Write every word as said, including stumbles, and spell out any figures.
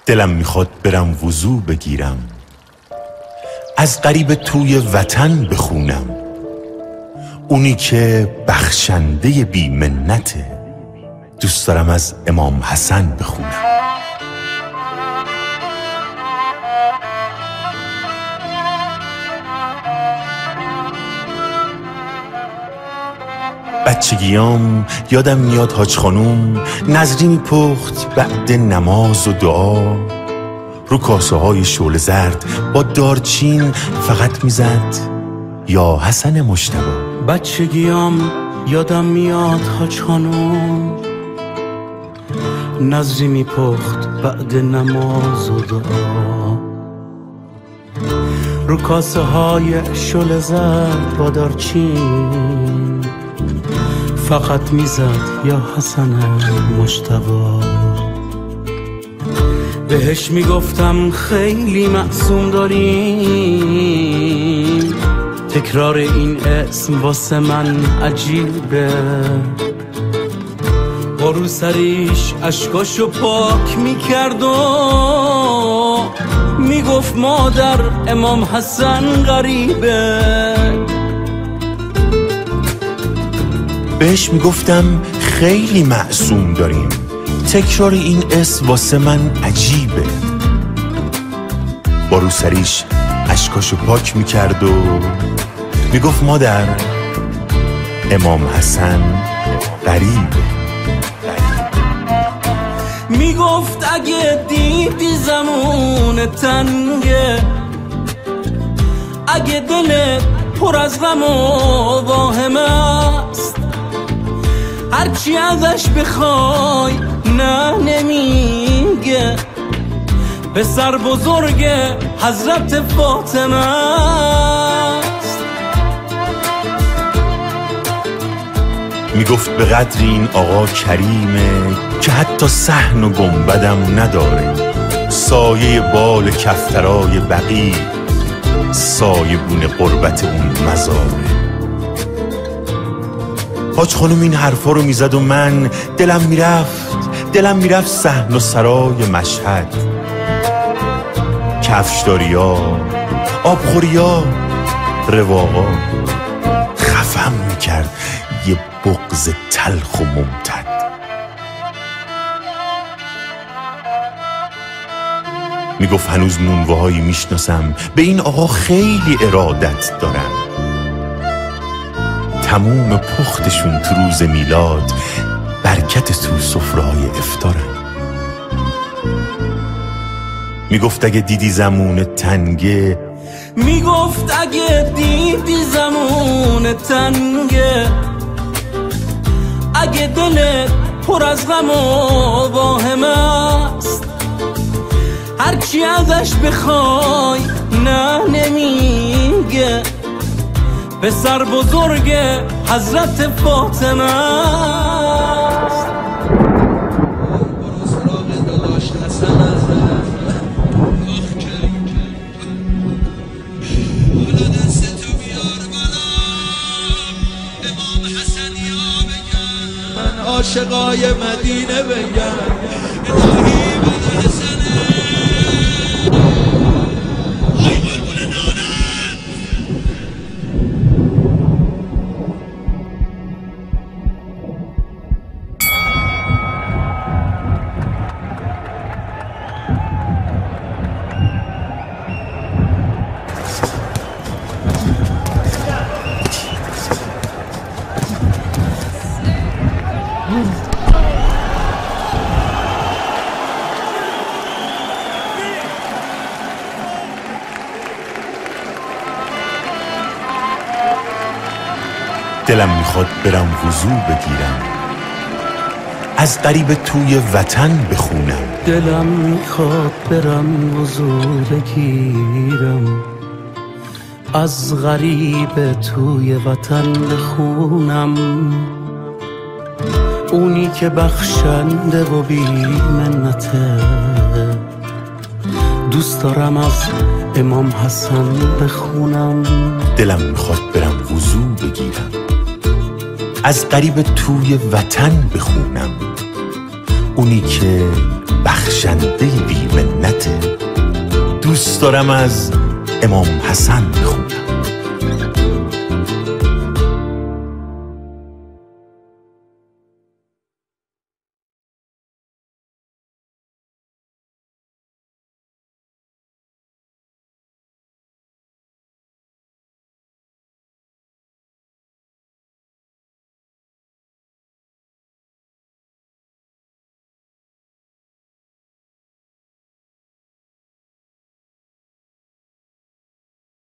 دلم میخواد برم وضو بگیرم، از غریب توی وطن بخونم، اونی که بخشنده بی منته، دوست دارم از امام حسن بخونم. بچگیام یادم میاد حاج خانوم نظری میپخت بعد نماز و دعا، رو کاسه های شعله زرد با دارچین فقط میزد یا حسن مجتبی. بچگیام یادم میاد حاج خانوم نظری میپخت بعد نماز و دعا، رو کاسه های شعله زرد با دارچین فقط میزد یا حسن مجتبی. بهش میگفتم خیلی معصوم داریم، تکرار این اسم واسه من عجیبه. با رو سریش اشکاشو پاک میکرد و میگفت مادر امام حسن غریبه. بهش میگفتم خیلی معصوم داریم، تکرار این اسم واسه من عجیبه. با رو سریش اشکاشو پاک میکرد و میگفت مادر امام حسن غریبه. میگفت اگه دیدی زمون تنگه، اگه دلت پر از غم و واهم است، هرچی ازش بخوای نه نمیگه، پسر بزرگ حضرت فاطمه است. میگفت به قدر این آقا کریمه که حتی صحن و گنبدم نداره، سایه بال کفترای بقی سایه بون قربت اون مزاره. حاج خانوم این حرفا رو میزد و من دلم میرفت دلم میرفت صحن و سرای مشهد، کفشداریا، آبخوریا، رواقا، خفم میکرد یه بغض تلخ و ممتد. میگفت هنوز نونواهایی میشناسم به این آقا خیلی ارادت دارم، تموم پختشون تو روز میلاد برکت تو سفره‌های افطارن. میگفت اگه دیدی زمون تنگه، میگفت اگه دیدی زمون تنگه، اگه دلت پر از غم و واهم است، هرچی ازش بخوای نه نمیگه، پسر بزرگ حضرت فاطمه است. برو سراغ داداش حسن است، بالا دستتو بیار بالا، امام حسن یا بگم، من عاشقای مدینه بگم، الهی بلا حسنه. دلم میخواد برم وضو بگیرم، از غریب توی وطن بخونم. دلم میخواد برم وضو بگیرم، از غریب توی وطن بخونم، اونی که بخشنده و بی منته، دوست دارم از امام حسن بخونم. دلم میخواد برم وضو بگیرم، از غریب توی وطن بخونم، اونی که بخشنده بی منته. دوست دارم از امام حسن بخونم.